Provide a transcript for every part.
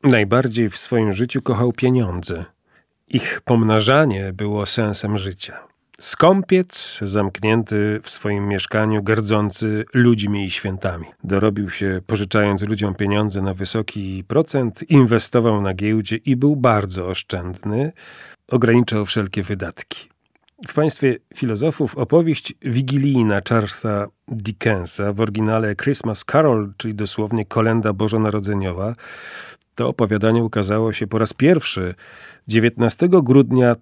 Najbardziej w swoim życiu kochał pieniądze. Ich pomnażanie było sensem życia. Skąpiec zamknięty w swoim mieszkaniu, gardzący ludźmi i świętami. Dorobił się, pożyczając ludziom pieniądze na wysoki procent, inwestował na giełdzie i był bardzo oszczędny, ograniczał wszelkie wydatki. W państwie filozofów opowieść wigilijna Charlesa Dickensa, w oryginale Christmas Carol, czyli dosłownie kolenda bożonarodzeniowa, to opowiadanie ukazało się po raz pierwszy 19 grudnia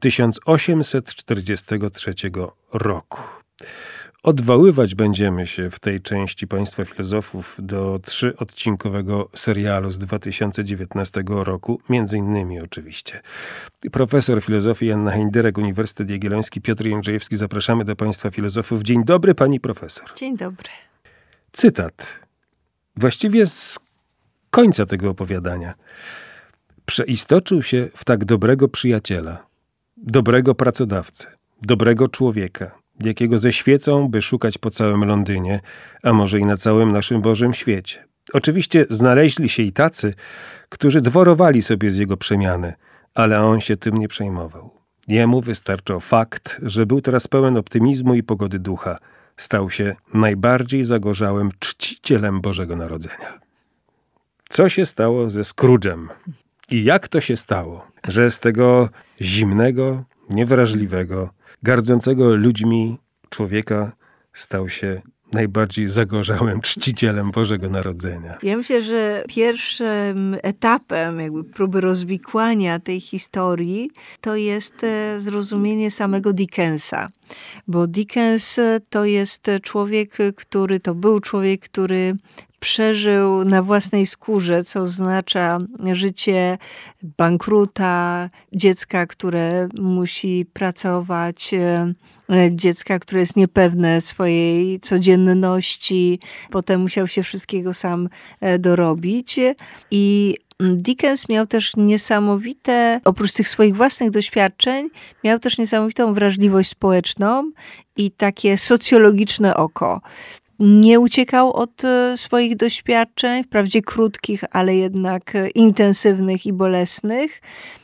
1843 roku. Odwoływać będziemy się w tej części Państwa Filozofów do 3-odcinkowego serialu z 2019 roku, między innymi oczywiście. Profesor filozofii Joanna Hejnderek, Uniwersytet Jagielloński, Piotr Jędrzejewski. Zapraszamy do Państwa Filozofów. Dzień dobry, pani profesor. Dzień dobry. Cytat. Właściwie z końca tego opowiadania. Przeistoczył się w tak dobrego przyjaciela, dobrego pracodawcę, dobrego człowieka, jakiego ze świecą, by szukać po całym Londynie, a może i na całym naszym Bożym świecie. Oczywiście znaleźli się i tacy, którzy dworowali sobie z jego przemiany, ale on się tym nie przejmował. Jemu wystarczał fakt, że był teraz pełen optymizmu i pogody ducha. Stał się najbardziej zagorzałym czcicielem Bożego Narodzenia. Co się stało ze Scrooge'em? I jak to się stało, że z tego zimnego, niewrażliwego, gardzącego ludźmi człowieka stał się najbardziej zagorzałym czcicielem Bożego Narodzenia? Ja myślę, że pierwszym etapem jakby próby rozwikłania tej historii to jest zrozumienie samego Dickensa. Bo Dickens to jest człowiek, który przeżył na własnej skórze, co oznacza życie bankruta, dziecka, które musi pracować, dziecka, które jest niepewne swojej codzienności, potem musiał się wszystkiego sam dorobić. I Dickens miał też oprócz tych swoich własnych doświadczeń, miał też niesamowitą wrażliwość społeczną i takie socjologiczne oko. Nie uciekał od swoich doświadczeń, wprawdzie krótkich, ale jednak intensywnych i bolesnych,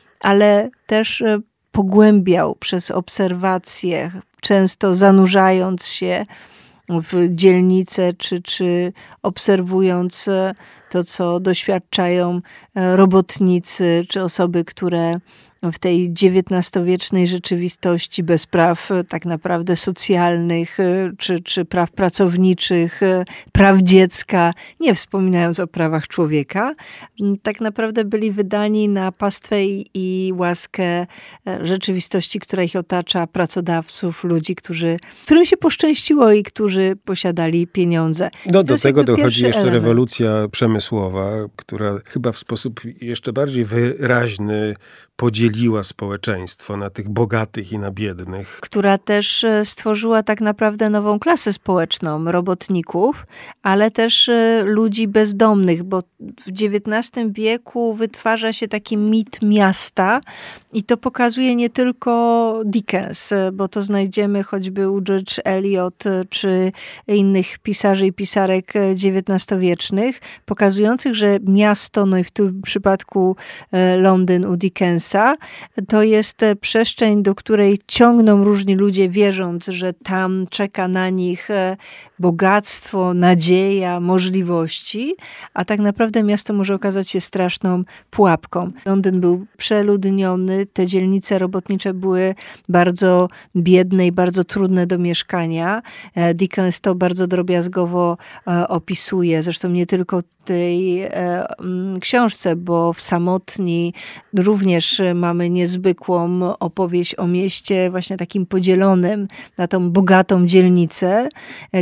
ale też pogłębiał przez obserwacje, często zanurzając się w dzielnicę, czy obserwując to, co doświadczają robotnicy, czy osoby, które w tej XIX-wiecznej rzeczywistości bez praw tak naprawdę socjalnych, czy praw pracowniczych, praw dziecka, nie wspominając o prawach człowieka, tak naprawdę byli wydani na pastwę i łaskę rzeczywistości, która ich otacza, pracodawców, ludzi, którym się poszczęściło i którzy posiadali pieniądze. No, do tego dochodzi jeszcze rewolucja przemysłowa, która chyba w sposób jeszcze bardziej wyraźny podzieliła społeczeństwo na tych bogatych i na biednych. Która też stworzyła tak naprawdę nową klasę społeczną, robotników, ale też ludzi bezdomnych, bo w XIX wieku wytwarza się taki mit miasta i to pokazuje nie tylko Dickens, bo to znajdziemy choćby u George Eliot czy innych pisarzy i pisarek XIX-wiecznych, pokazujących, że miasto, no i w tym przypadku Londyn u Dickensa, to jest przestrzeń, do której ciągną różni ludzie, wierząc, że tam czeka na nich bogactwo, nadzieja, możliwości, a tak naprawdę miasto może okazać się straszną pułapką. Londyn był przeludniony, te dzielnice robotnicze były bardzo biedne i bardzo trudne do mieszkania. Dickens to bardzo drobiazgowo opisuje, zresztą nie tylko tej książce, bo w Samotni również mamy niezwykłą opowieść o mieście właśnie takim podzielonym na tą bogatą dzielnicę,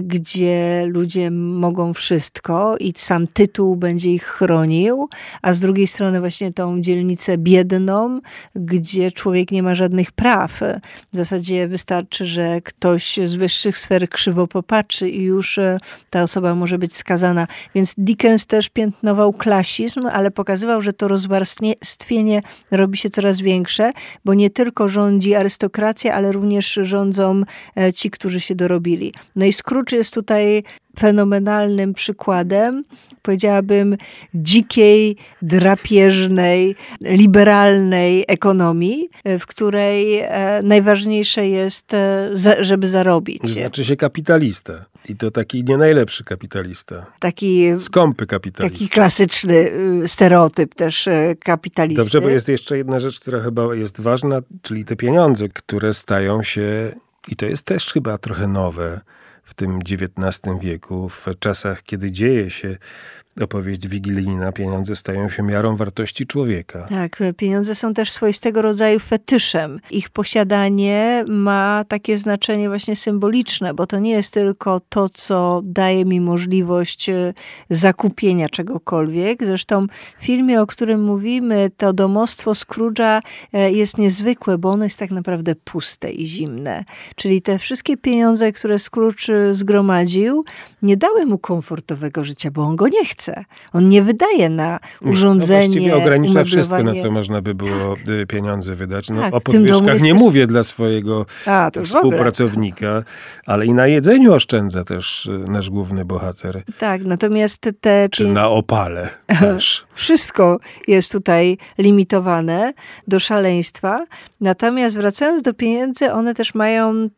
gdzie ludzie mogą wszystko i sam tytuł będzie ich chronił, a z drugiej strony właśnie tą dzielnicę biedną, gdzie człowiek nie ma żadnych praw. W zasadzie wystarczy, że ktoś z wyższych sfer krzywo popatrzy i już ta osoba może być skazana. Więc Dickens też piętnował klasizm, ale pokazywał, że to rozwarstwienie robi się się coraz większe, bo nie tylko rządzi arystokracja, ale również rządzą ci, którzy się dorobili. No i Scrooge jest tutaj fenomenalnym przykładem, powiedziałabym, dzikiej, drapieżnej, liberalnej ekonomii, w której najważniejsze jest, żeby zarobić. Znaczy się kapitalista. I to taki nie najlepszy kapitalista. Taki skąpy kapitalista. Taki klasyczny stereotyp też kapitalisty. Dobrze, bo jest jeszcze jedna rzecz, która chyba jest ważna, czyli te pieniądze, które stają się, i to jest też chyba trochę nowe, w tym XIX wieku, w czasach, kiedy dzieje się opowieść wigilijna, pieniądze stają się miarą wartości człowieka. Tak, pieniądze są też swoistego rodzaju fetyszem. Ich posiadanie ma takie znaczenie właśnie symboliczne, bo to nie jest tylko to, co daje mi możliwość zakupienia czegokolwiek. Zresztą w filmie, o którym mówimy, to domostwo Scrooge'a jest niezwykłe, bo ono jest tak naprawdę puste i zimne. Czyli te wszystkie pieniądze, które Scrooge zgromadził, nie dały mu komfortowego życia, bo on go nie chce. On nie wydaje na urządzenie, właściwie ogranicza wszystko, na umeblowanie. co można by było pieniądze wydać. No, Tak, o w tym domu podwyżkach jest nie też- mówię dla swojego To już w ogóle. współpracownika, ale i na jedzeniu oszczędza też nasz główny bohater. Tak, natomiast te Czy na opale też. wszystko jest tutaj limitowane do szaleństwa. Natomiast wracając do pieniędzy, one też mają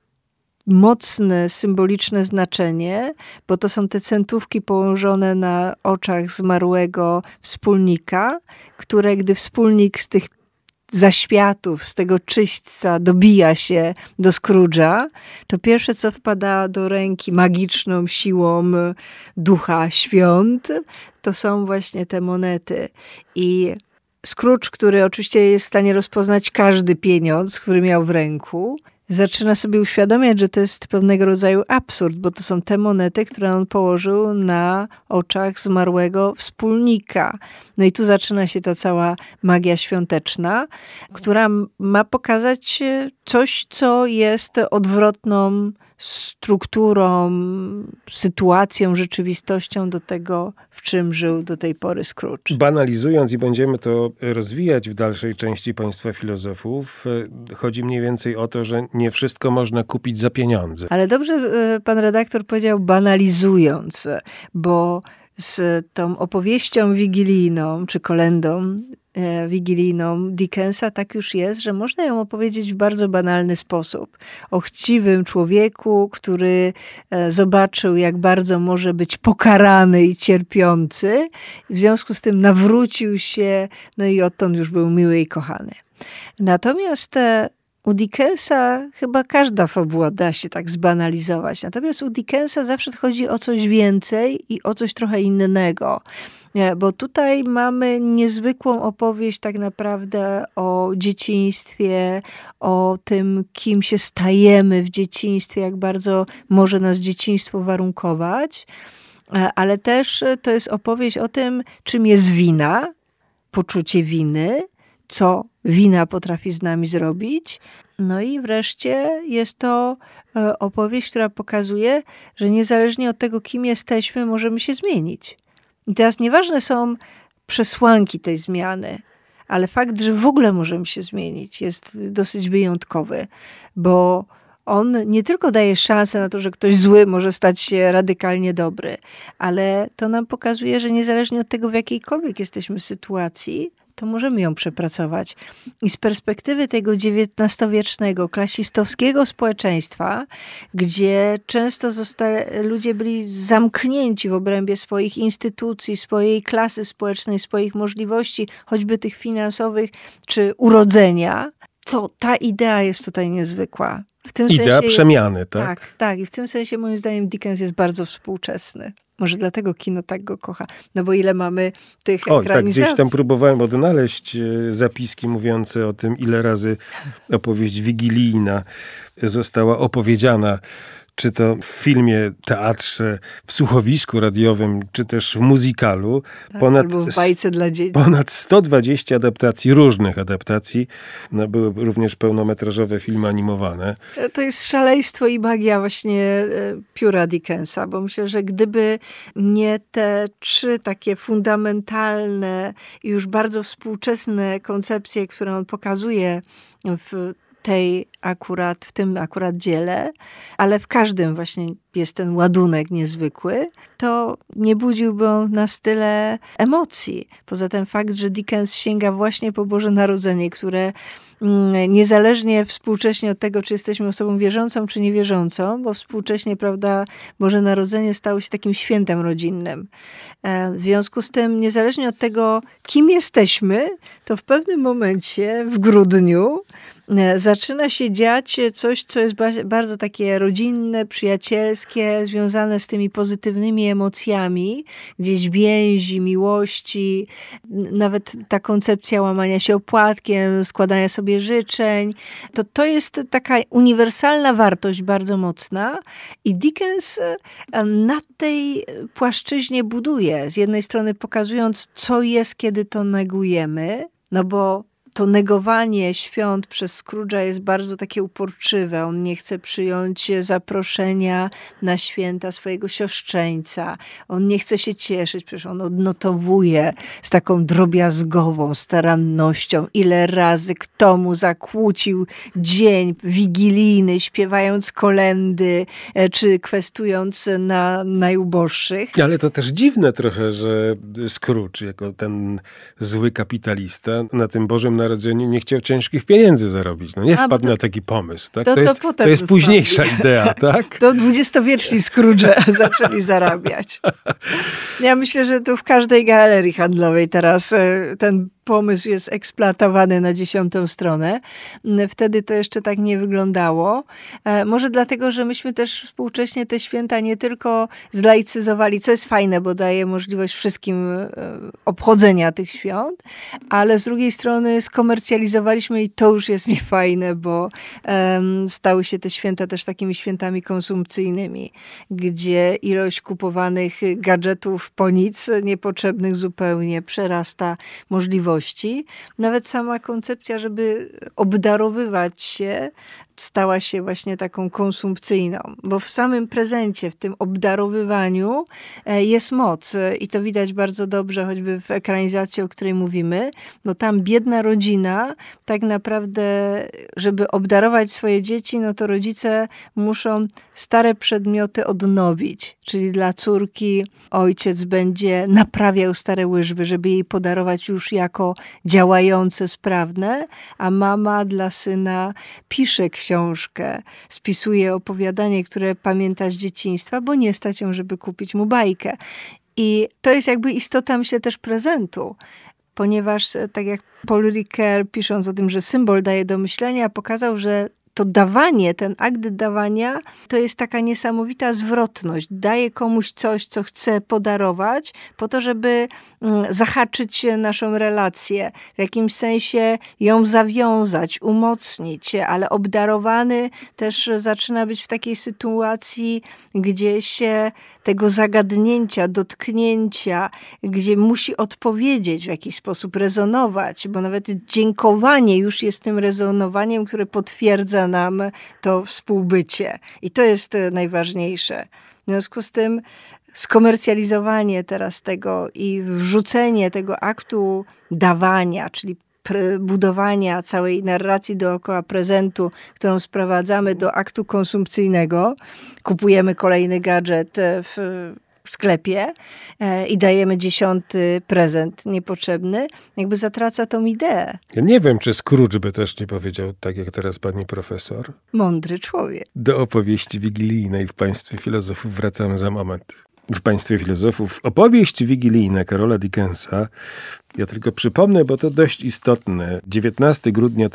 mocne, symboliczne znaczenie, bo to są te centówki położone na oczach zmarłego wspólnika, które gdy wspólnik z tych zaświatów, z tego czyśćca dobija się do Scrooge'a, to pierwsze, co wpada do ręki magiczną siłą ducha świąt, to są właśnie te monety. I Scrooge, który oczywiście jest w stanie rozpoznać każdy pieniądz, który miał w ręku, zaczyna sobie uświadamiać, że to jest pewnego rodzaju absurd, bo to są te monety, które on położył na oczach zmarłego wspólnika. No i tu zaczyna się ta cała magia świąteczna, która ma pokazać coś, co jest odwrotną strukturą, sytuacją, rzeczywistością do tego, w czym żył do tej pory Scrooge. Banalizując, i będziemy to rozwijać w dalszej części Państwa Filozofów, chodzi mniej więcej o to, że nie wszystko można kupić za pieniądze. Ale dobrze pan redaktor powiedział banalizując, bo z tą opowieścią wigilijną, czy kolendą wigilijną Dickensa tak już jest, że można ją opowiedzieć w bardzo banalny sposób. O chciwym człowieku, który zobaczył, jak bardzo może być pokarany i cierpiący. W związku z tym nawrócił się, no i odtąd już był miły i kochany. Natomiast u Dickensa chyba każda fabuła da się tak zbanalizować. Natomiast u Dickensa zawsze chodzi o coś więcej i o coś trochę innego. Bo tutaj mamy niezwykłą opowieść tak naprawdę o dzieciństwie, o tym, kim się stajemy w dzieciństwie, jak bardzo może nas dzieciństwo warunkować. Ale też to jest opowieść o tym, czym jest wina, poczucie winy, co wina potrafi z nami zrobić. No i wreszcie jest to opowieść, która pokazuje, że niezależnie od tego, kim jesteśmy, możemy się zmienić. I teraz nieważne są przesłanki tej zmiany, ale fakt, że w ogóle możemy się zmienić, jest dosyć wyjątkowy, bo on nie tylko daje szansę na to, że ktoś zły może stać się radykalnie dobry, ale to nam pokazuje, że niezależnie od tego, w jakiejkolwiek jesteśmy sytuacji, to możemy ją przepracować. I z perspektywy tego XIX-wiecznego, klasistowskiego społeczeństwa, gdzie często ludzie byli zamknięci w obrębie swoich instytucji, swojej klasy społecznej, swoich możliwości, choćby tych finansowych, czy urodzenia, to ta idea jest tutaj niezwykła. W tym Idea sensie przemiany, tak? Tak. I w tym sensie moim zdaniem Dickens jest bardzo współczesny. Może dlatego kino tak go kocha. No bo ile mamy tych ekranizacji. Tak, gdzieś tam próbowałem odnaleźć zapiski mówiące o tym, ile razy opowieść wigilijna została opowiedziana czy to w filmie, teatrze, w słuchowisku radiowym, czy też w muzykalu. Tak, albo w bajce dla dzieci. Ponad 120 adaptacji, różnych adaptacji. No, były również pełnometrażowe filmy animowane. To jest szaleństwo i magia właśnie pióra Dickensa, bo myślę, że gdyby nie te 3 takie fundamentalne i już bardzo współczesne koncepcje, które on pokazuje w tym akurat dziele, ale w każdym właśnie jest ten ładunek niezwykły, to nie budziłby on nas tyle emocji. Poza tym fakt, że Dickens sięga właśnie po Boże Narodzenie, które niezależnie współcześnie od tego, czy jesteśmy osobą wierzącą, czy niewierzącą, bo współcześnie, prawda, Boże Narodzenie stało się takim świętem rodzinnym. W związku z tym, niezależnie od tego, kim jesteśmy, to w pewnym momencie, w grudniu, zaczyna się dziać coś, co jest bardzo takie rodzinne, przyjacielskie, związane z tymi pozytywnymi emocjami, gdzieś więzi, miłości, nawet ta koncepcja łamania się opłatkiem, składania sobie życzeń. To jest taka uniwersalna wartość bardzo mocna i Dickens na tej płaszczyźnie buduje. Z jednej strony pokazując, co jest, kiedy to negujemy, no bo to negowanie świąt przez Scrooge'a jest bardzo takie uporczywe. On nie chce przyjąć zaproszenia na święta swojego siostrzeńca. On nie chce się cieszyć, przecież on odnotowuje z taką drobiazgową starannością, ile razy kto mu zakłócił dzień wigilijny, śpiewając kolędy, czy kwestując na najuboższych. Ale to też dziwne trochę, że Scrooge, jako ten zły kapitalista, na tym Bożym Narodzeniu nie chciał ciężkich pieniędzy zarobić. No nie wpadł na taki pomysł. Tak? To jest późniejsza idea, tak? To dwudziestowieczni Scrooge zaczęli zarabiać. Ja myślę, że tu w każdej galerii handlowej teraz ten pomysł jest eksploatowany na 10. stronę. Wtedy to jeszcze tak nie wyglądało. Może dlatego, że myśmy też współcześnie te święta nie tylko zlaicyzowali, co jest fajne, bo daje możliwość wszystkim obchodzenia tych świąt, ale z drugiej strony skomercjalizowaliśmy i to już jest niefajne, bo stały się te święta też takimi świętami konsumpcyjnymi, gdzie ilość kupowanych gadżetów po nic, niepotrzebnych zupełnie, przerasta możliwości. Nawet sama koncepcja, żeby obdarowywać się, stała się właśnie taką konsumpcyjną, bo w samym prezencie, w tym obdarowywaniu jest moc i to widać bardzo dobrze, choćby w ekranizacji, o której mówimy, bo tam biedna rodzina tak naprawdę, żeby obdarować swoje dzieci, no to rodzice muszą stare przedmioty odnowić, czyli dla córki ojciec będzie naprawiał stare łyżwy, żeby jej podarować już jako działające, sprawne, a mama dla syna pisze książkę, spisuje opowiadanie, które pamięta z dzieciństwa, bo nie stać ją, żeby kupić mu bajkę. I to jest jakby istota, myślę, też prezentu. Ponieważ, tak jak Paul Ricoeur, pisząc o tym, że symbol daje do myślenia, pokazał, że to dawanie, ten akt dawania, to jest taka niesamowita zwrotność. Daje komuś coś, co chce podarować, po to, żeby zahaczyć naszą relację, w jakimś sensie ją zawiązać, umocnić, ale obdarowany też zaczyna być w takiej sytuacji, gdzie się tego zagadnięcia, dotknięcia, gdzie musi odpowiedzieć, w jakiś sposób rezonować, bo nawet dziękowanie już jest tym rezonowaniem, które potwierdza nam to współbycie. I to jest najważniejsze. W związku z tym skomercjalizowanie teraz tego i wrzucenie tego aktu dawania, czyli budowania całej narracji dookoła prezentu, którą sprowadzamy do aktu konsumpcyjnego. Kupujemy kolejny gadżet w sklepie i dajemy 10. prezent niepotrzebny, jakby zatraca tą ideę. Ja nie wiem, czy Scrooge by też nie powiedział, tak jak teraz pani profesor. Mądry człowiek. Do opowieści wigilijnej w Państwie Filozofów wracamy za moment. W Państwie Filozofów opowieść wigilijna Karola Dickensa. Ja tylko przypomnę, bo to dość istotne. 19 grudnia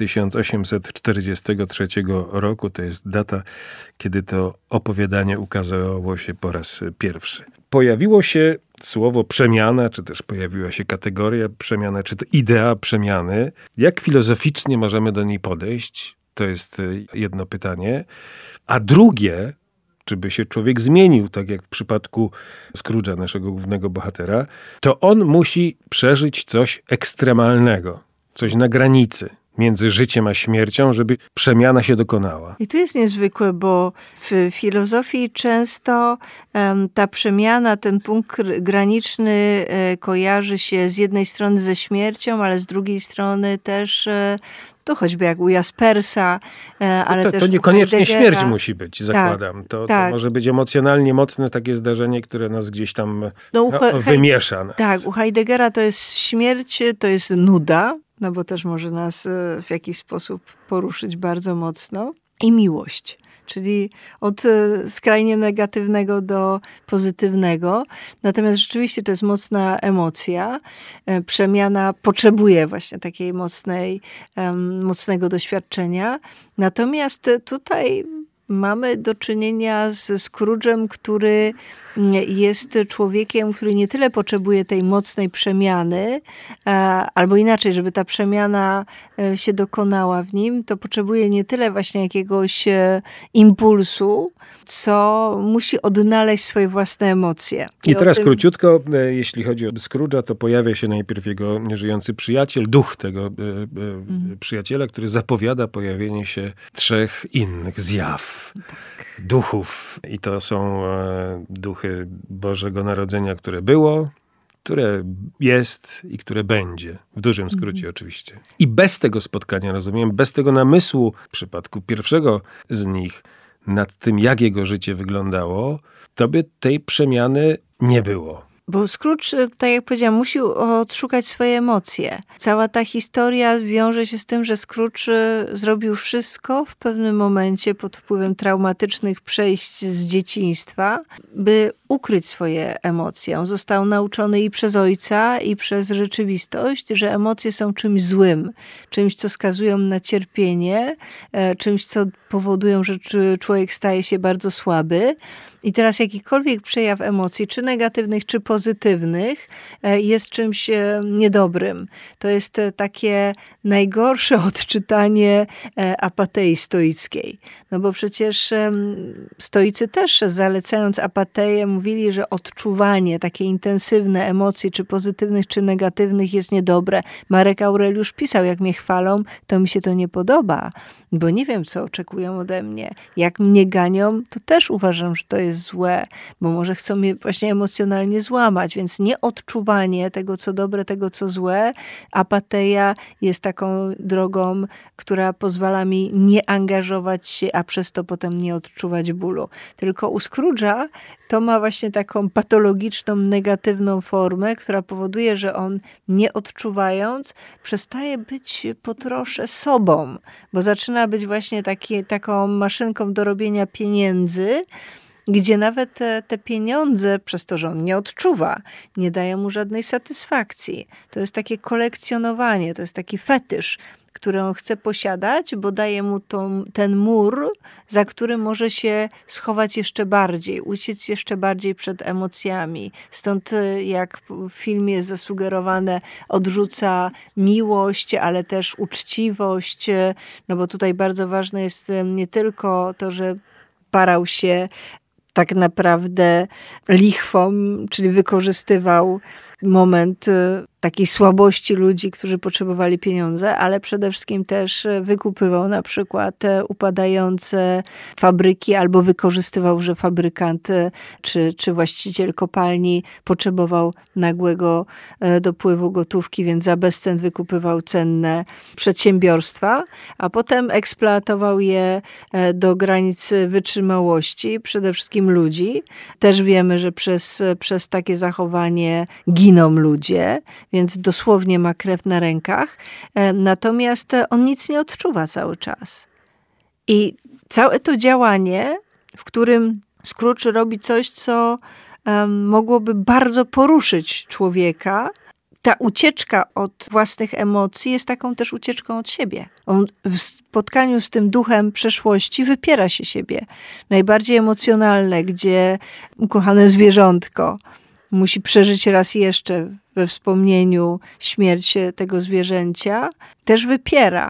1843 roku to jest data, kiedy to opowiadanie ukazało się po raz pierwszy. Pojawiło się słowo przemiana, czy też pojawiła się kategoria przemiana, czy to idea przemiany. Jak filozoficznie możemy do niej podejść? To jest jedno pytanie. A drugie, czy by się człowiek zmienił, tak jak w przypadku Scrooge'a, naszego głównego bohatera, to on musi przeżyć coś ekstremalnego, coś na granicy między życiem a śmiercią, żeby przemiana się dokonała. I to jest niezwykłe, bo w filozofii często ta przemiana, ten punkt graniczny kojarzy się z jednej strony ze śmiercią, ale z drugiej strony też to choćby jak u Jaspersa, ale też to niekoniecznie u Heideggera. śmierć musi być, zakładam. To może być emocjonalnie mocne takie zdarzenie, które nas gdzieś tam wymiesza. Tak, u Heideggera to jest śmierć, to jest nuda, no bo też może nas w jakiś sposób poruszyć bardzo mocno. I miłość, czyli od skrajnie negatywnego do pozytywnego. Natomiast rzeczywiście to jest mocna emocja. Przemiana potrzebuje właśnie takiej mocnego doświadczenia. Natomiast tutaj mamy do czynienia z Scrooge'em, który jest człowiekiem, który nie tyle potrzebuje tej mocnej przemiany, albo inaczej, żeby ta przemiana się dokonała w nim, to potrzebuje nie tyle właśnie jakiegoś impulsu, co musi odnaleźć swoje własne emocje. I teraz króciutko, jeśli chodzi o Scrooge'a, to pojawia się najpierw jego nieżyjący przyjaciel, duch tego przyjaciela, który zapowiada pojawienie się 3 innych zjaw. Tak. Duchów. I to są duchy Bożego Narodzenia, które było, które jest i które będzie. W dużym skrócie oczywiście. I bez tego spotkania, rozumiem, bez tego namysłu w przypadku pierwszego z nich nad tym, jak jego życie wyglądało, to by tej przemiany nie było. Bo Scrooge, tak jak powiedziałam, musi odszukać swoje emocje. Cała ta historia wiąże się z tym, że Scrooge zrobił wszystko w pewnym momencie pod wpływem traumatycznych przejść z dzieciństwa, by ukryć swoje emocje. On został nauczony i przez ojca, i przez rzeczywistość, że emocje są czymś złym, czymś, co skazują na cierpienie, czymś, co powodują, że człowiek staje się bardzo słaby. I teraz jakikolwiek przejaw emocji, czy negatywnych, czy pozytywnych, jest czymś niedobrym. To jest takie najgorsze odczytanie apatei stoickiej. No bo przecież stoicy też, zalecając apateję, mówili, że odczuwanie takie intensywne emocji, czy pozytywnych, czy negatywnych jest niedobre. Marek Aureliusz pisał, jak mnie chwalą, to mi się to nie podoba, bo nie wiem, co oczekują ode mnie. Jak mnie ganią, to też uważam, że to jest złe, bo może chcą mnie właśnie emocjonalnie złamać, więc nieodczuwanie tego, co dobre, tego, co złe. Apateja jest taką drogą, która pozwala mi nie angażować się, a przez to potem nie odczuwać bólu. Tylko u Scrooge'a to ma właśnie taką patologiczną, negatywną formę, która powoduje, że on nie odczuwając przestaje być po trosze sobą, bo zaczyna być właśnie taką maszynką do robienia pieniędzy, gdzie nawet te pieniądze, przez to, że on nie odczuwa, nie dają mu żadnej satysfakcji. To jest takie kolekcjonowanie, to jest taki fetysz, który on chce posiadać, bo daje mu ten mur, za który może się schować jeszcze bardziej, uciec jeszcze bardziej przed emocjami. Stąd, jak w filmie jest zasugerowane, odrzuca miłość, ale też uczciwość, no bo tutaj bardzo ważne jest nie tylko to, że parał się tak naprawdę lichwą, czyli wykorzystywał moment takiej słabości ludzi, którzy potrzebowali pieniądze, ale przede wszystkim też wykupywał na przykład upadające fabryki albo wykorzystywał, że fabrykant czy właściciel kopalni potrzebował nagłego dopływu gotówki, więc za bezcen wykupywał cenne przedsiębiorstwa, a potem eksploatował je do granic wytrzymałości, przede wszystkim ludzi. Też wiemy, że przez takie zachowanie giną ludzie, więc dosłownie ma krew na rękach. Natomiast on nic nie odczuwa cały czas. I całe to działanie, w którym Scrooge robi coś, co mogłoby bardzo poruszyć człowieka, ta ucieczka od własnych emocji jest taką też ucieczką od siebie. On w spotkaniu z tym duchem przeszłości wypiera się siebie. Najbardziej emocjonalne, gdzie ukochane zwierzątko musi przeżyć raz jeszcze we wspomnieniu śmierć tego zwierzęcia, też wypiera.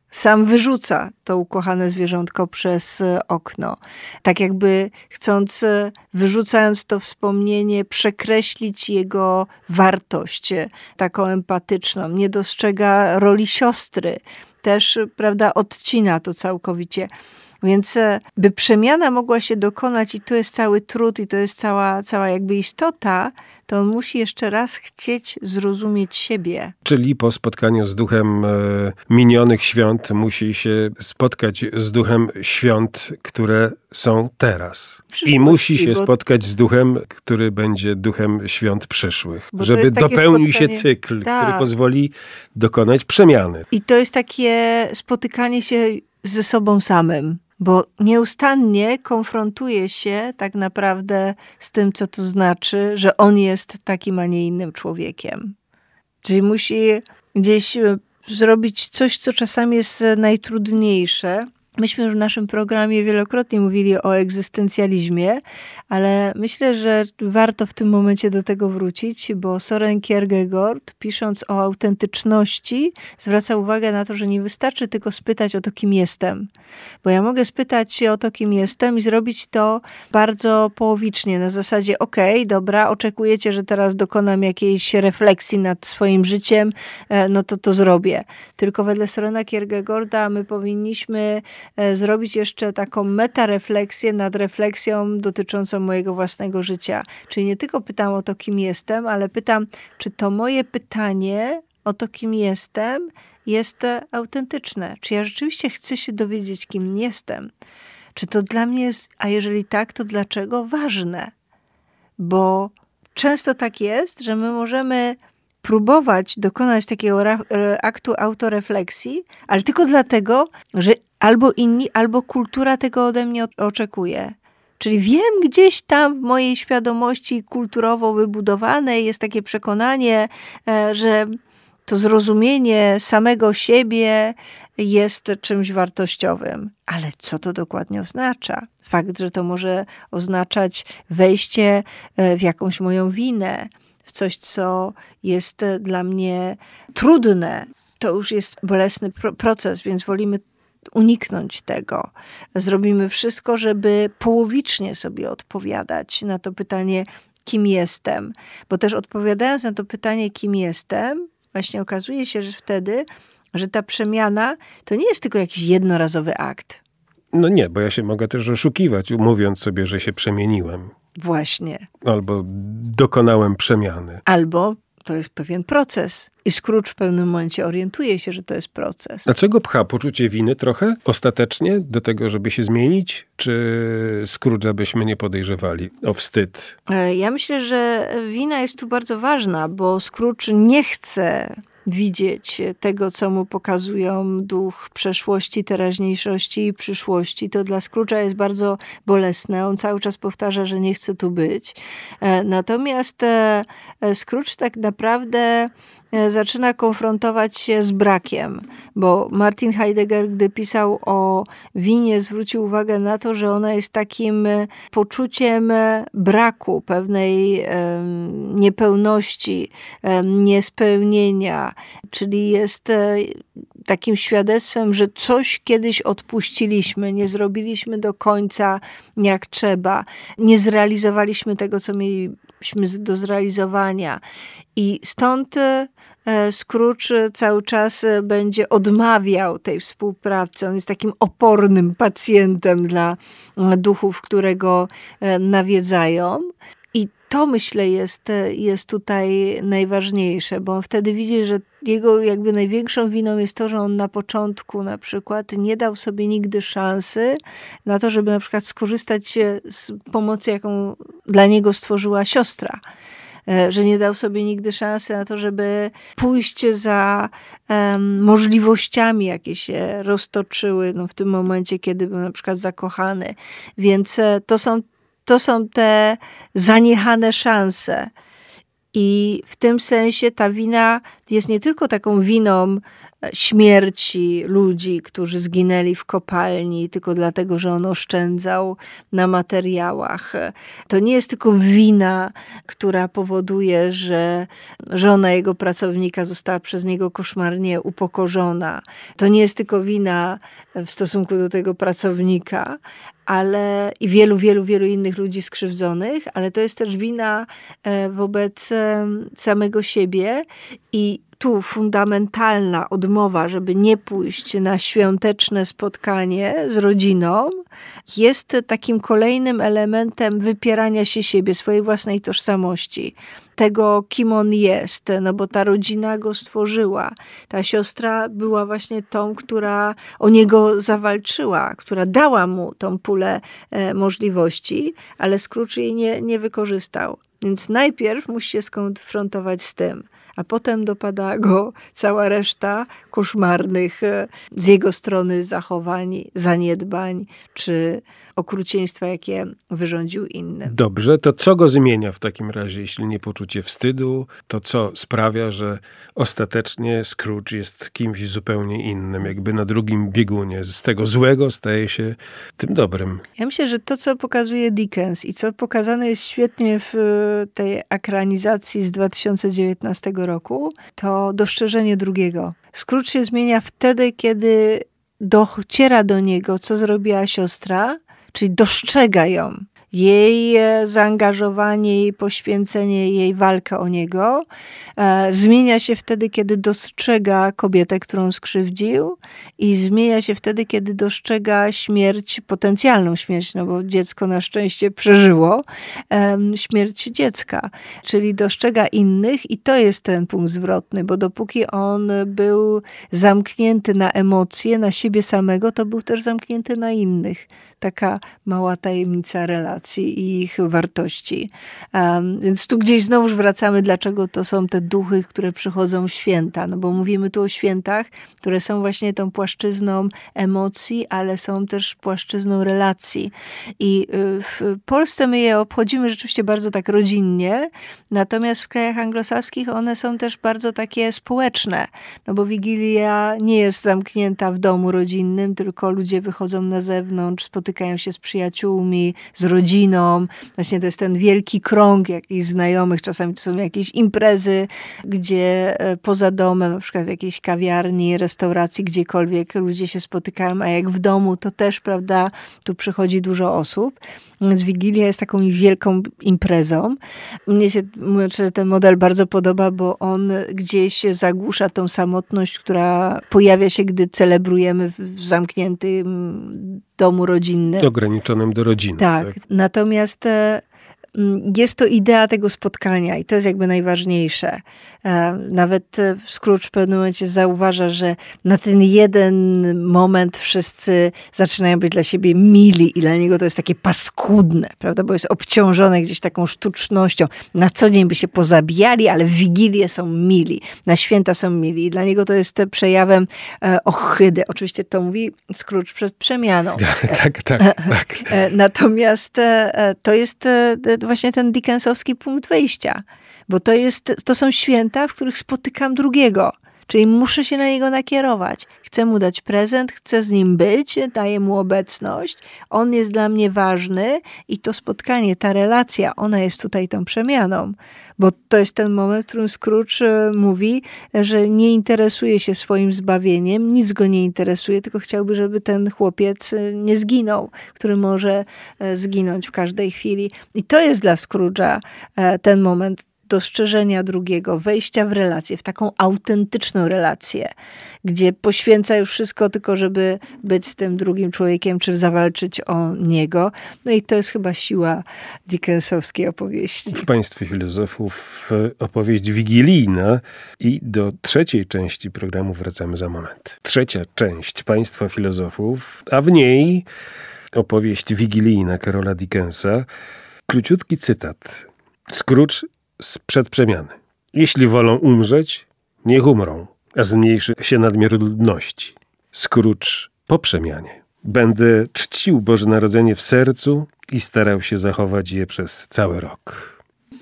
sam wyrzuca to ukochane zwierzątko przez okno. Tak jakby chcąc, wyrzucając to wspomnienie, przekreślić jego wartość, taką empatyczną. Nie dostrzega roli siostry. Też, prawda, odcina to całkowicie. Więc by przemiana mogła się dokonać i to jest cały trud i to jest cała jakby istota, to on musi jeszcze raz chcieć zrozumieć siebie. Czyli po spotkaniu z duchem minionych świąt musi się spotkać z duchem świąt, które są teraz. I musi się spotkać z duchem, który będzie duchem świąt przyszłych. Żeby dopełnił się cykl, który pozwoli dokonać przemiany. I to jest takie spotykanie się ze sobą samym. Bo nieustannie konfrontuje się tak naprawdę z tym, co to znaczy, że on jest takim, a nie innym człowiekiem. Czyli musi gdzieś zrobić coś, co czasami jest najtrudniejsze. Myśmy już w naszym programie wielokrotnie mówili o egzystencjalizmie, ale myślę, że warto w tym momencie do tego wrócić, bo Søren Kierkegaard, pisząc o autentyczności, zwraca uwagę na to, że nie wystarczy tylko spytać o to, kim jestem. Bo ja mogę spytać się o to, kim jestem i zrobić to bardzo połowicznie, na zasadzie okej, dobra, oczekujecie, że teraz dokonam jakiejś refleksji nad swoim życiem, no to zrobię. Tylko wedle Sørena Kierkegaarda my powinniśmy zrobić jeszcze taką metarefleksję nad refleksją dotyczącą mojego własnego życia. Czyli nie tylko pytam o to, kim jestem, ale pytam, czy to moje pytanie o to, kim jestem, jest autentyczne. Czy ja rzeczywiście chcę się dowiedzieć, kim jestem? Czy to dla mnie jest, a jeżeli tak, to dlaczego ważne? Bo często tak jest, że my możemy próbować dokonać takiego aktu autorefleksji, ale tylko dlatego, że albo inni, albo kultura tego ode mnie oczekuje. Czyli wiem gdzieś tam w mojej świadomości kulturowo wybudowanej jest takie przekonanie, że to zrozumienie samego siebie jest czymś wartościowym. Ale co to dokładnie oznacza? Fakt, że to może oznaczać wejście w jakąś moją winę, w coś, co jest dla mnie trudne. To już jest bolesny proces, więc wolimy uniknąć tego. Zrobimy wszystko, żeby połowicznie sobie odpowiadać na to pytanie, kim jestem. Bo też odpowiadając na to pytanie, kim jestem, właśnie okazuje się, że wtedy, że ta przemiana to nie jest tylko jakiś jednorazowy akt. No nie, bo ja się mogę też oszukiwać, mówiąc sobie, że się przemieniłem. Właśnie. Albo dokonałem przemiany. Albo to jest pewien proces. I Scrooge w pewnym momencie orientuje się, że to jest proces. A co go pcha? Poczucie winy trochę? Ostatecznie? Do tego, żeby się zmienić? Czy Scrooge'a byśmy nie podejrzewali o wstyd? Ja myślę, że wina jest tu bardzo ważna, bo Scrooge nie chce widzieć tego, co mu pokazują duch przeszłości, teraźniejszości i przyszłości. To dla Scrooge'a jest bardzo bolesne. On cały czas powtarza, że nie chce tu być. Natomiast Scrooge tak naprawdę zaczyna konfrontować się z brakiem, bo Martin Heidegger, gdy pisał o winie, zwrócił uwagę na to, że ona jest takim poczuciem braku, pewnej niepełności, niespełnienia, czyli jest takim świadectwem, że coś kiedyś odpuściliśmy, nie zrobiliśmy do końca jak trzeba, nie zrealizowaliśmy tego, co mieliśmy do zrealizowania. I stąd Scrooge cały czas będzie odmawiał tej współpracy. On jest takim opornym pacjentem dla duchów, które go nawiedzają. I to, myślę, jest tutaj najważniejsze, bo on wtedy widzi, że jego jakby największą winą jest to, że on na początku na przykład nie dał sobie nigdy szansy na to, żeby na przykład skorzystać z pomocy, jaką dla niego stworzyła siostra. Że nie dał sobie nigdy szansy na to, żeby pójść za możliwościami, jakie się roztoczyły w tym momencie, kiedy był na przykład zakochany. Więc to są te zaniechane szanse. I w tym sensie ta wina jest nie tylko taką winą śmierci ludzi, którzy zginęli w kopalni tylko dlatego, że on oszczędzał na materiałach. To nie jest tylko wina, która powoduje, że żona jego pracownika została przez niego koszmarnie upokorzona. To nie jest tylko wina w stosunku do tego pracownika, ale i wielu innych ludzi skrzywdzonych, ale to jest też wina wobec samego siebie i tu fundamentalna odmowa, żeby nie pójść na świąteczne spotkanie z rodziną, jest takim kolejnym elementem wypierania się siebie, swojej własnej tożsamości, tego, kim on jest, no bo ta rodzina go stworzyła. Ta siostra była właśnie tą, która o niego zawalczyła, która dała mu tą pulę możliwości, ale Scrooge jej nie wykorzystał. Więc najpierw musi się skonfrontować z tym, a potem dopada go cała reszta koszmarnych z jego strony zachowań, zaniedbań czy okrucieństwa, jakie wyrządził innym. Dobrze, to co go zmienia w takim razie, jeśli nie poczucie wstydu? To co sprawia, że ostatecznie Scrooge jest kimś zupełnie innym, jakby na drugim biegunie. Z tego złego staje się tym dobrym. Ja myślę, że to, co pokazuje Dickens i co pokazane jest świetnie w tej ekranizacji z 2019 roku, to dostrzeżenie drugiego. Scrooge się zmienia wtedy, kiedy dociera do niego, co zrobiła siostra, czyli dostrzega ją. Jej zaangażowanie, jej poświęcenie, jej walkę o niego zmienia się wtedy, kiedy dostrzega kobietę, którą skrzywdził i zmienia się wtedy, kiedy dostrzega śmierć, potencjalną śmierć, no bo dziecko na szczęście przeżyło śmierć dziecka. Czyli dostrzega innych i to jest ten punkt zwrotny, bo dopóki on był zamknięty na emocje, na siebie samego, to był też zamknięty na innych. Taka mała tajemnica relacji i ich wartości. Więc tu gdzieś znowuż wracamy, dlaczego to są te duchy, które przychodzą w święta. No bo mówimy tu o świętach, które są właśnie tą płaszczyzną emocji, ale są też płaszczyzną relacji. I w Polsce my je obchodzimy rzeczywiście bardzo tak rodzinnie, natomiast w krajach anglosaskich one są też bardzo takie społeczne. No bo Wigilia nie jest zamknięta w domu rodzinnym, tylko ludzie wychodzą na zewnątrz, spotykają się z przyjaciółmi, z rodziną. Właśnie to jest ten wielki krąg jakichś znajomych. Czasami to są jakieś imprezy, gdzie poza domem, na przykład jakiejś kawiarni, restauracji, gdziekolwiek ludzie się spotykają, a jak w domu, to też, prawda, tu przychodzi dużo osób. Więc Wigilia jest taką wielką imprezą. Mnie się, mówiąc szczerze, ten model bardzo podoba, bo on gdzieś zagłusza tą samotność, która pojawia się, gdy celebrujemy w zamkniętym domu rodzinnym. Ograniczonym do rodziny. Tak. Natomiast jest to idea tego spotkania i to jest jakby najważniejsze. Nawet Scrooge w pewnym momencie zauważa, że na ten jeden moment wszyscy zaczynają być dla siebie mili i dla niego to jest takie paskudne, prawda? Bo jest obciążone gdzieś taką sztucznością. Na co dzień by się pozabijali, ale w Wigilię są mili. Na święta są mili. I dla niego to jest przejawem ohydy. Oczywiście to mówi Scrooge przed przemianą. Tak. Natomiast to jest właśnie ten Dickensowski punkt wyjścia. Bo to są święta, w których spotykam drugiego. Czyli muszę się na niego nakierować. Chcę mu dać prezent, chcę z nim być, daję mu obecność. On jest dla mnie ważny i to spotkanie, ta relacja, ona jest tutaj tą przemianą. Bo to jest ten moment, w którym Scrooge mówi, że nie interesuje się swoim zbawieniem, nic go nie interesuje, tylko chciałby, żeby ten chłopiec nie zginął, który może zginąć w każdej chwili. I to jest dla Scrooge'a ten moment dostrzeżenia drugiego, wejścia w relację, w taką autentyczną relację, gdzie poświęca już wszystko tylko, żeby być z tym drugim człowiekiem, czy zawalczyć o niego. No i to jest chyba siła Dickensowskiej opowieści. W Państwie Filozofów opowieść wigilijna i do trzeciej części programu wracamy za moment. Trzecia część Państwa Filozofów, a w niej opowieść wigilijna Karola Dickensa. Króciutki cytat. Scrooge sprzed przemiany. Jeśli wolą umrzeć, niech umrą, a zmniejszy się nadmiar ludności. Scrooge po przemianie. Będę czcił Boże Narodzenie w sercu i starał się zachować je przez cały rok.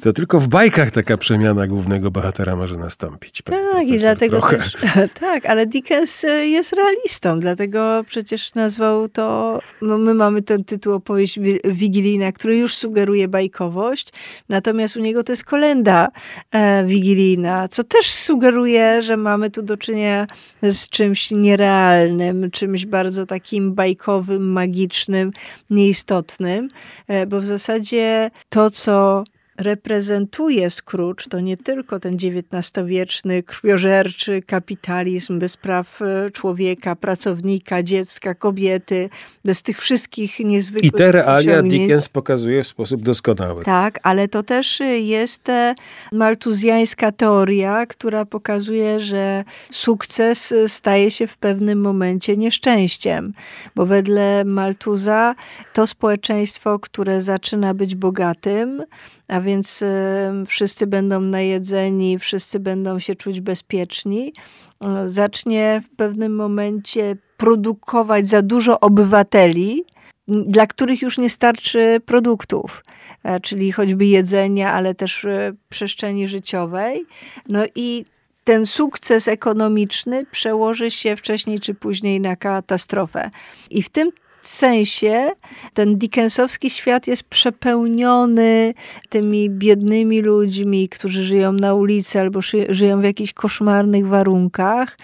To tylko w bajkach taka przemiana głównego bohatera może nastąpić. Tak, i dlatego też, tak, ale Dickens jest realistą, dlatego przecież nazwał to, no my mamy ten tytuł opowieść wigilijna, który już sugeruje bajkowość, natomiast u niego to jest kolenda wigilijna, co też sugeruje, że mamy tu do czynienia z czymś nierealnym, czymś bardzo takim bajkowym, magicznym, nieistotnym, bo w zasadzie to, co reprezentuje Scrooge, to nie tylko ten XIX-wieczny, krwiożerczy kapitalizm bez praw człowieka, pracownika, dziecka, kobiety, bez tych wszystkich niezwykłych I te realia osiągnięć. Dickens pokazuje w sposób doskonały. Tak, ale to też jest maltuzjańska teoria, która pokazuje, że sukces staje się w pewnym momencie nieszczęściem, bo wedle Malthusa to społeczeństwo, które zaczyna być bogatym, a więc wszyscy będą najedzeni, wszyscy będą się czuć bezpieczni, zacznie w pewnym momencie produkować za dużo obywateli, dla których już nie starczy produktów, czyli choćby jedzenia, ale też przestrzeni życiowej. No i ten sukces ekonomiczny przełoży się wcześniej czy później na katastrofę. I w tym sensie ten dickensowski świat jest przepełniony tymi biednymi ludźmi, którzy żyją na ulicy albo żyją w jakichś koszmarnych warunkach,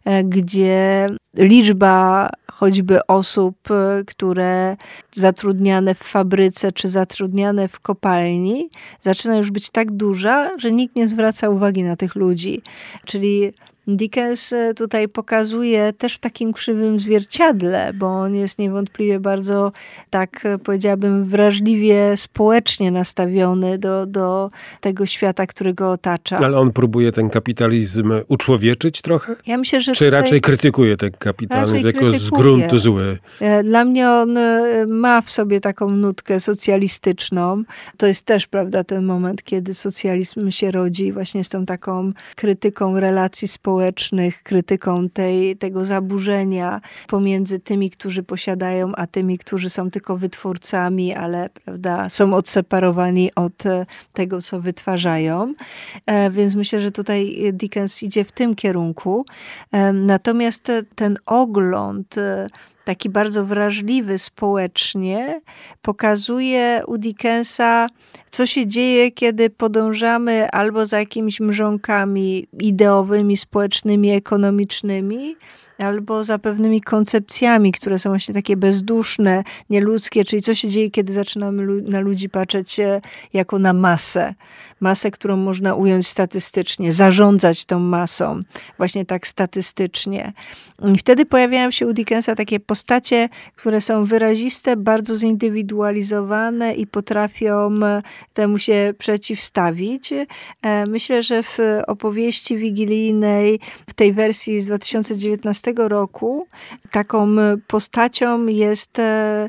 gdzie liczba choćby osób, które zatrudniane w fabryce czy zatrudniane w kopalni, zaczyna już być tak duża, że nikt nie zwraca uwagi na tych ludzi. Czyli Dickens tutaj pokazuje też w takim krzywym zwierciadle, bo on jest niewątpliwie bardzo, tak powiedziałabym, wrażliwie społecznie nastawiony do tego świata, który go otacza. Ale on próbuje ten kapitalizm uczłowieczyć trochę? Ja myślę, że czy raczej krytykuje ten kapitalizm jako z gruntu zły? Dla mnie on ma w sobie taką nutkę socjalistyczną. To jest też, prawda, ten moment, kiedy socjalizm się rodzi właśnie z tą taką krytyką relacji społecznych, krytyką tego zaburzenia pomiędzy tymi, którzy posiadają, a tymi, którzy są tylko wytwórcami, ale, prawda, są odseparowani od tego, co wytwarzają. Więc myślę, że tutaj Dickens idzie w tym kierunku. Natomiast ten ogląd taki bardzo wrażliwy społecznie, pokazuje u Dickensa, co się dzieje, kiedy podążamy albo za jakimiś mrzonkami ideowymi, społecznymi, ekonomicznymi, albo za pewnymi koncepcjami, które są właśnie takie bezduszne, nieludzkie, czyli co się dzieje, kiedy zaczynamy na ludzi patrzeć jako na masę. Masę, którą można ująć statystycznie, zarządzać tą masą, właśnie tak statystycznie. I wtedy pojawiają się u Dickensa takie postacie, które są wyraziste, bardzo zindywidualizowane i potrafią temu się przeciwstawić. Myślę, że w opowieści wigilijnej, w tej wersji z 2019 roku, taką postacią jest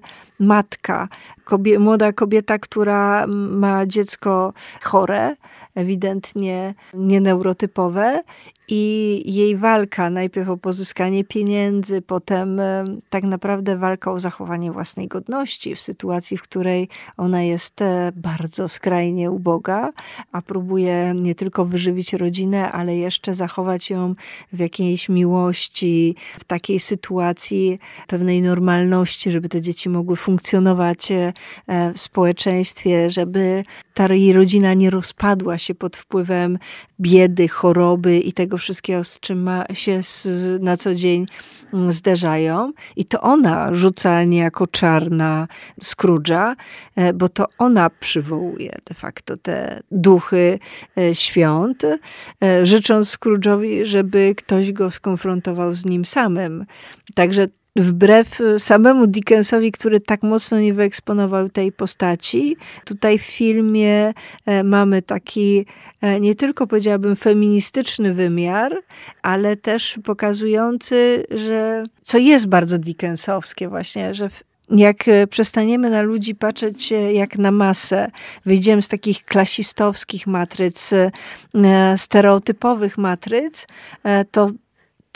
matka, młoda kobieta, która ma dziecko chore, ewidentnie nieneurotypowe, i jej walka najpierw o pozyskanie pieniędzy, potem tak naprawdę walka o zachowanie własnej godności w sytuacji, w której ona jest bardzo skrajnie uboga, a próbuje nie tylko wyżywić rodzinę, ale jeszcze zachować ją w jakiejś miłości, w takiej sytuacji pewnej normalności, żeby te dzieci mogły funkcjonować w społeczeństwie, żeby ta jej rodzina nie rozpadła się pod wpływem biedy, choroby i tego wszystkiego, z czym się na co dzień zderzają. I to ona rzuca niejako czar na Scrooge'a, bo to ona przywołuje de facto te duchy świąt, życząc Scrooge'owi, żeby ktoś go skonfrontował z nim samym. Także wbrew samemu Dickensowi, który tak mocno nie wyeksponował tej postaci, tutaj w filmie mamy taki nie tylko, powiedziałabym, feministyczny wymiar, ale też pokazujący, że co jest bardzo dickensowskie właśnie, że jak przestaniemy na ludzi patrzeć jak na masę, wyjdziemy z takich klasistowskich matryc, stereotypowych matryc, to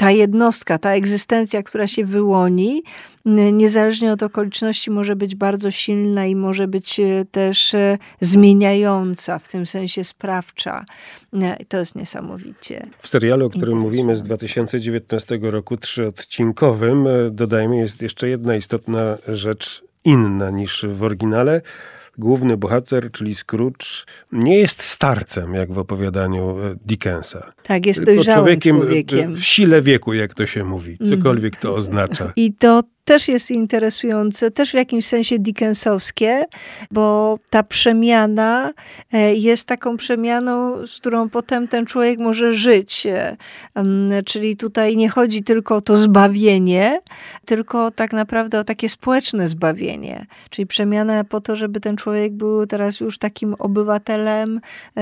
ta jednostka, ta egzystencja, która się wyłoni, niezależnie od okoliczności może być bardzo silna i może być też zmieniająca, w tym sensie sprawcza. To jest niesamowicie. W serialu, o którym mówimy z 2019 roku, 3-odcinkowym, dodajmy, jest jeszcze jedna istotna rzecz inna niż w oryginale. Główny bohater, czyli Scrooge, nie jest starcem, jak w opowiadaniu Dickensa. Tak, jest dojrzałym człowiekiem. W sile wieku, jak to się mówi. Cokolwiek to oznacza. I to też jest interesujące, też w jakimś sensie dickensowskie, bo ta przemiana jest taką przemianą, z którą potem ten człowiek może żyć. Czyli tutaj nie chodzi tylko o to zbawienie, tylko tak naprawdę o takie społeczne zbawienie. Czyli przemiana po to, żeby ten człowiek był teraz już takim obywatelem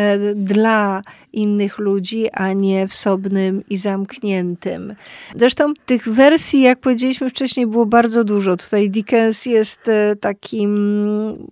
dla innych ludzi, a nie wsobnym i zamkniętym. Zresztą tych wersji, jak powiedzieliśmy wcześniej, było bardzo dużo. Tutaj Dickens jest takim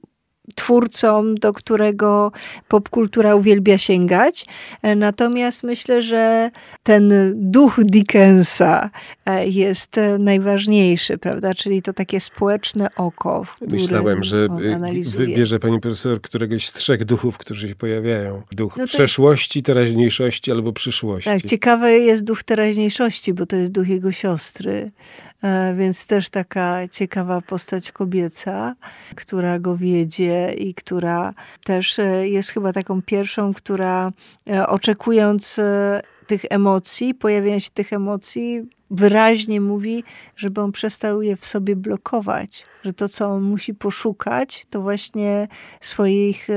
twórcą, do którego popkultura uwielbia sięgać. Natomiast myślę, że ten duch Dickensa jest najważniejszy, prawda? Czyli to takie społeczne oko, w którym myślałem, że analizuje. wybierze pani profesor któregoś z 3 duchów, którzy się pojawiają. Duch przeszłości, teraźniejszości albo przyszłości. Tak, ciekawy jest duch teraźniejszości, bo to jest duch jego siostry. Więc też taka ciekawa postać kobieca, która go wiedzie i która też jest chyba taką pierwszą, która oczekując tych emocji, pojawienia się tych emocji, wyraźnie mówi, żeby on przestał je w sobie blokować. Że to, co on musi poszukać, to właśnie swoich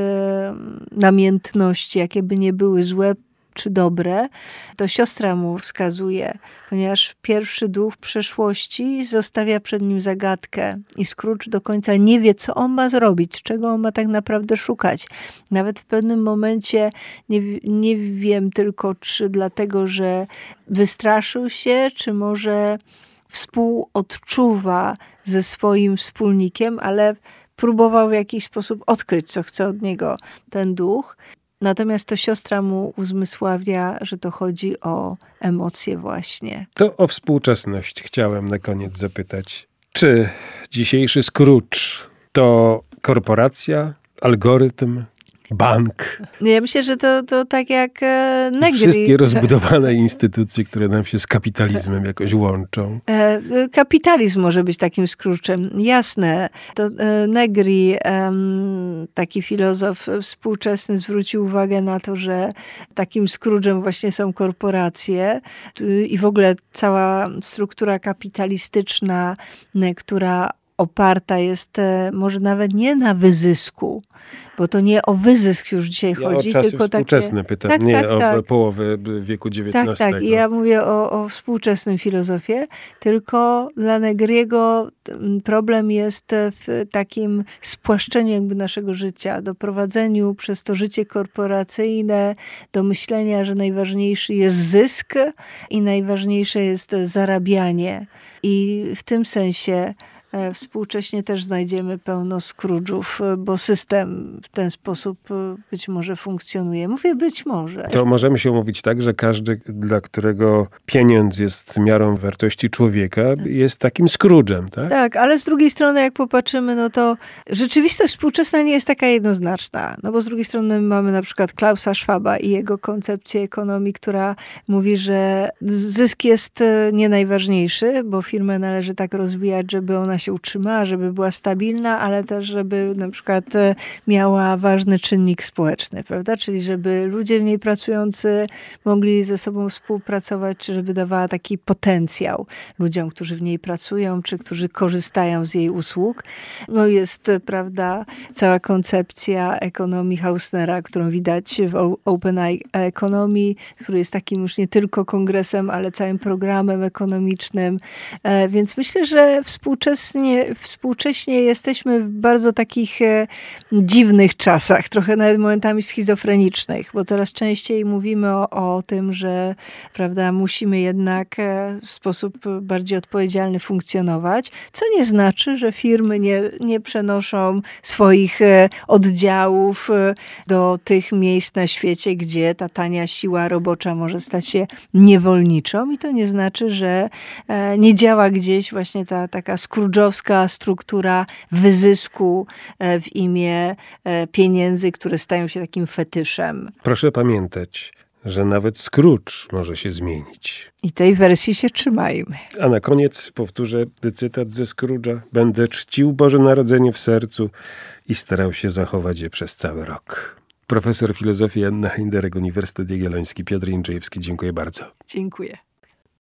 namiętności, jakie by nie były złe czy dobre, to siostra mu wskazuje, ponieważ pierwszy duch przeszłości zostawia przed nim zagadkę i Scrooge do końca nie wie, co on ma zrobić, czego on ma tak naprawdę szukać. Nawet w pewnym momencie nie wiem tylko, czy dlatego, że wystraszył się, czy może współodczuwa ze swoim wspólnikiem, ale próbował w jakiś sposób odkryć, co chce od niego ten duch. Natomiast to siostra mu uzmysławia, że to chodzi o emocje właśnie. To o współczesność chciałem na koniec zapytać. Czy dzisiejszy Scrooge to korporacja, algorytm, bank? Ja myślę, że to tak jak Negri. Wszystkie rozbudowane instytucje, które nam się z kapitalizmem jakoś łączą. Kapitalizm może być takim Scrooge'em. Jasne. To Negri, taki filozof współczesny, zwrócił uwagę na to, że takim Scrooge'em właśnie są korporacje i w ogóle cała struktura kapitalistyczna, która oparta jest może nawet nie na wyzysku, bo to nie o wyzysk już dzisiaj chodzi. O czasy tylko współczesne pytam, tak, nie tak. o połowę wieku XIX. Tak. I ja mówię o współczesnym filozofie, tylko dla Negriego problem jest w takim spłaszczeniu jakby naszego życia, doprowadzeniu przez to życie korporacyjne do myślenia, że najważniejszy jest zysk i najważniejsze jest zarabianie. I w tym sensie współcześnie też znajdziemy pełno Scrooge'ów, bo system w ten sposób być może funkcjonuje. Mówię być może. To możemy się umówić tak, że każdy, dla którego pieniądz jest miarą wartości człowieka, jest takim Scrooge'em, tak? Tak, ale z drugiej strony jak popatrzymy, no to rzeczywistość współczesna nie jest taka jednoznaczna. No bo z drugiej strony mamy na przykład Klausa Schwaba i jego koncepcję ekonomii, która mówi, że zysk jest nie najważniejszy, bo firmę należy tak rozwijać, żeby ona się utrzymała, żeby była stabilna, ale też, żeby na przykład miała ważny czynnik społeczny, prawda? Czyli żeby ludzie w niej pracujący mogli ze sobą współpracować, czy żeby dawała taki potencjał ludziom, którzy w niej pracują, czy którzy korzystają z jej usług. No jest, prawda, cała koncepcja ekonomii Hausnera, którą widać w Open Economy, który jest takim już nie tylko kongresem, ale całym programem ekonomicznym. Więc myślę, że współczesny współcześnie jesteśmy w bardzo takich dziwnych czasach, trochę nawet momentami schizofrenicznych, bo coraz częściej mówimy o tym, że prawda, musimy jednak w sposób bardziej odpowiedzialny funkcjonować, co nie znaczy, że firmy nie przenoszą swoich oddziałów do tych miejsc na świecie, gdzie ta tania siła robocza może stać się niewolniczą i to nie znaczy, że nie działa gdzieś właśnie ta taka scrooge'owska struktura wyzysku w imię pieniędzy, które stają się takim fetyszem. Proszę pamiętać, że nawet Scrooge może się zmienić. I tej wersji się trzymajmy. A na koniec powtórzę cytat ze Scrooge'a. Będę czcił Boże Narodzenie w sercu i starał się zachować je przez cały rok. Profesor filozofii Anna Heinderek, Uniwersytet Jagielloński, Piotr Jędrzejewski. Dziękuję bardzo. Dziękuję.